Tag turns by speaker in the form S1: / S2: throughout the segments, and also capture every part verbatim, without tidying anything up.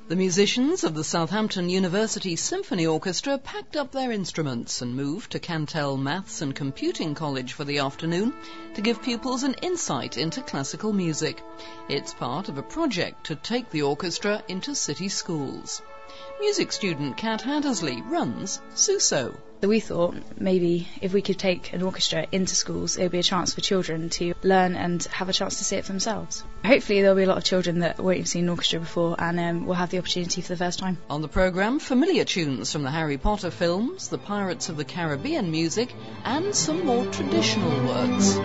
S1: The musicians of the Southampton University Symphony Orchestra packed up their instruments and moved to Cantell Maths and Computing College for the afternoon to give pupils an insight into classical music. It's part of a project to take the orchestra into city schools. Music student Kat Hattersley runs SUSO.
S2: So we thought maybe if we could take an orchestra into schools, it would be a chance for children to learn and have a chance to see it for themselves. Hopefully there'll be a lot of children that won't have seen an orchestra before and um, will have the opportunity for the first time.
S1: On the programme, familiar tunes from the Harry Potter films, the Pirates of the Caribbean music, and some more traditional works.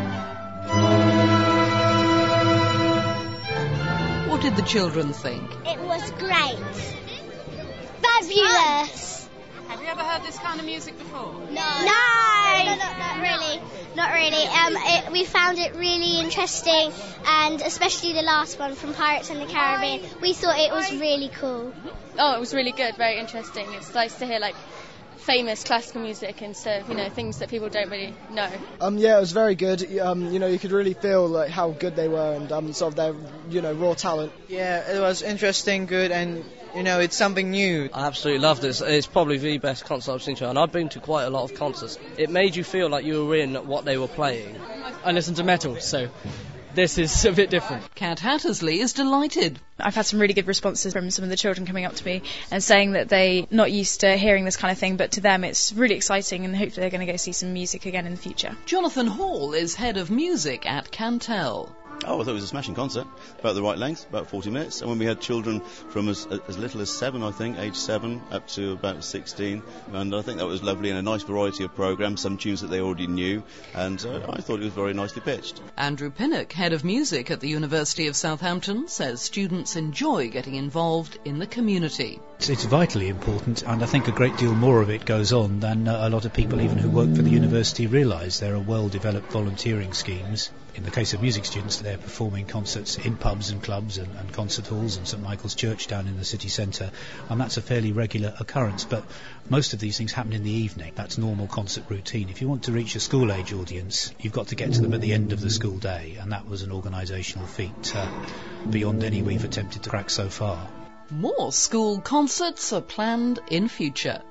S1: What did the children think?
S3: It was great. Fabulous.
S4: Have you ever heard this kind of music before?
S3: No. No, no, no, not really. Not really. Um, it, we found it really interesting, and especially the last one from Pirates and the Caribbean. We thought it was really cool.
S5: Oh, it was really good, very interesting. It's nice to hear like famous classical music instead of, you know, things that people don't really know.
S6: Um, yeah, it was very good. Um, you know, you could really feel like how good they were and um, sort of their, you know, raw talent.
S7: Yeah, it was interesting, good, and you know, it's something new.
S8: I absolutely loved it. It's probably the best concert I've seen to, and I've been to quite a lot of concerts. It made you feel like you were in what they were playing.
S9: I listen to metal, so this is a bit different.
S1: Kat Hattersley is delighted.
S2: I've had some really good responses from some of the children coming up to me and saying that they're not used to hearing this kind of thing, but to them it's really exciting and hopefully they're going to go see some music again in the future.
S1: Jonathan Hall is head of music at Cantell.
S10: Oh, I thought it was a smashing concert, about the right length, about forty minutes. And when we had children from as, as little as seven, I think, age seven, up to about sixteen. And I think that was lovely, and a nice variety of programmes, some tunes that they already knew. And uh, I thought it was very nicely pitched.
S1: Andrew Pinnock, head of music at the University of Southampton, says students enjoy getting involved in the community.
S11: It's vitally important, and I think a great deal more of it goes on than uh, a lot of people even who work for the university realise. There are well-developed volunteering schemes. In the case of music students, they're performing concerts in pubs and clubs and, and concert halls and St Michael's Church down in the city centre, and that's a fairly regular occurrence. But most of these things happen in the evening. That's normal concert routine. If you want to reach a school-age audience, you've got to get to them at the end of the school day, and that was an organisational feat uh, beyond any we've attempted to crack so far.
S1: More school concerts are planned in future.